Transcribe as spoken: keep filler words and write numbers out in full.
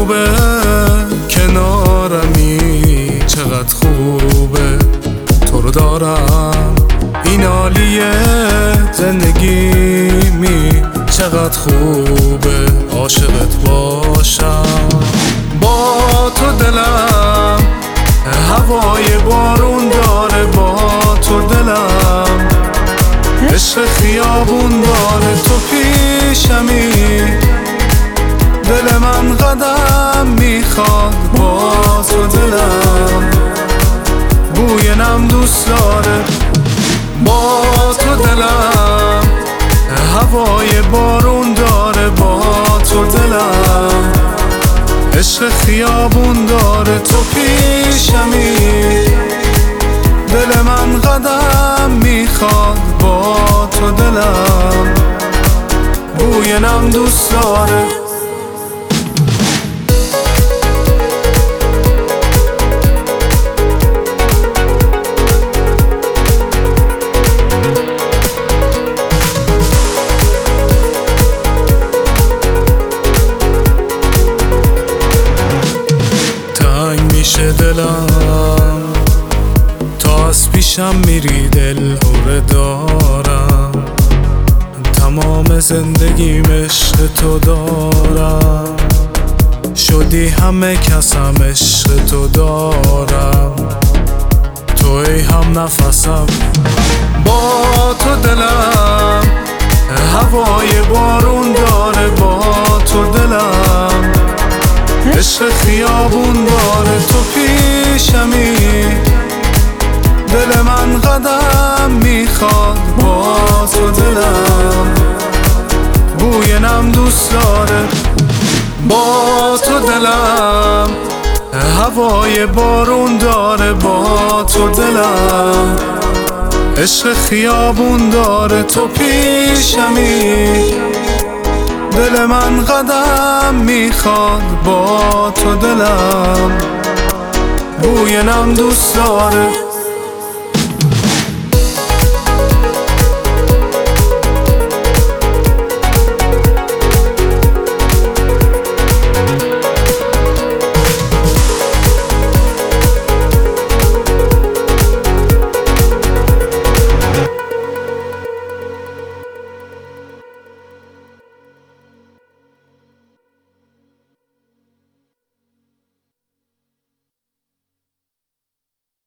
خوبه کنارمی، چقدر خوبه تو رو دارم، این عالیه زندگیمی، چقدر خوبه عاشقت باشم. با تو دلم هوای بارون داره، با تو دلم عشق خیابون داره، تو پیشمی دل من قدم میخواد، با تو دلم بوی نم دوست داره، با تو دلم هوای بارون داره، با تو دلم عشق خیابون داره، تو پیشمی دل من قدم میخواد، با تو دلم بوی نم دوست داره. میشه دلم تا از پیشم میری، دل هوره دارم، تمام زندگیم عشق تو دارم، شدی همه کسم عشق تو دارم، تو ای هم نفسم، با تو دلم هوای بارون داره، با تو دلم عشق خیابون داره، تو پیشمی دل من قدم میخواد، با تو دلم بوی نم دوست داره، با تو دلم هوای بارون داره، با تو دلم عشق خیابون داره، تو پیشمی دل من قدم میخواد، با تو دلم بوی نم دوست داره.